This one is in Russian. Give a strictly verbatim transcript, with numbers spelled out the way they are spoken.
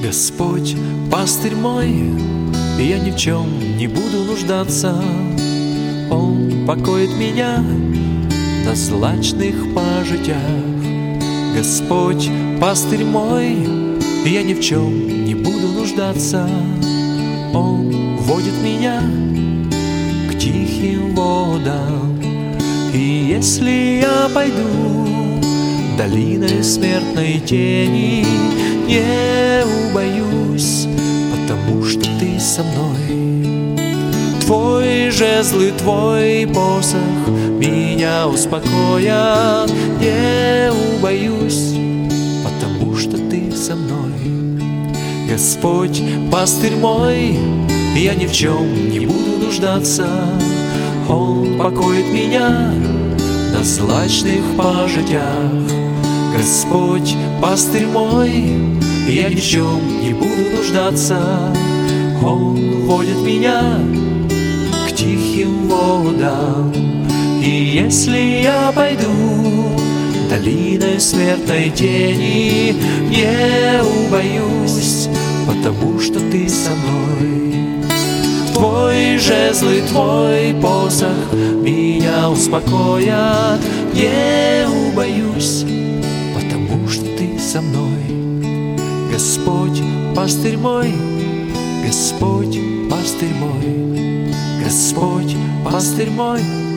Господь, пастырь мой, и я ни в чем не буду нуждаться. Он покоит меня на злачных пажитях. Господь, пастырь мой, и я ни в чем не буду нуждаться. Он водит меня к тихим водам. И если я пойду долиной смертной тени, не убоюсь, потому что ты со мной. Твой жезл и твой посох меня успокоят. Не убоюсь, потому что ты со мной. Господь, пастырь мой, я ни в чем не буду нуждаться. Он покоит меня на злачных пажитях. Господь, пастырь мой, я ни в чем не буду нуждаться. Он водит меня к тихим водам. И если я пойду долиной смертной тени, не убоюсь, потому что ты со мной. Твой жезл и твой посох меня успокоят. Не убоюсь, потому что ты со мной. Господь, пастырь мой, Господь, пастырь мой, Господь, пастырь мой.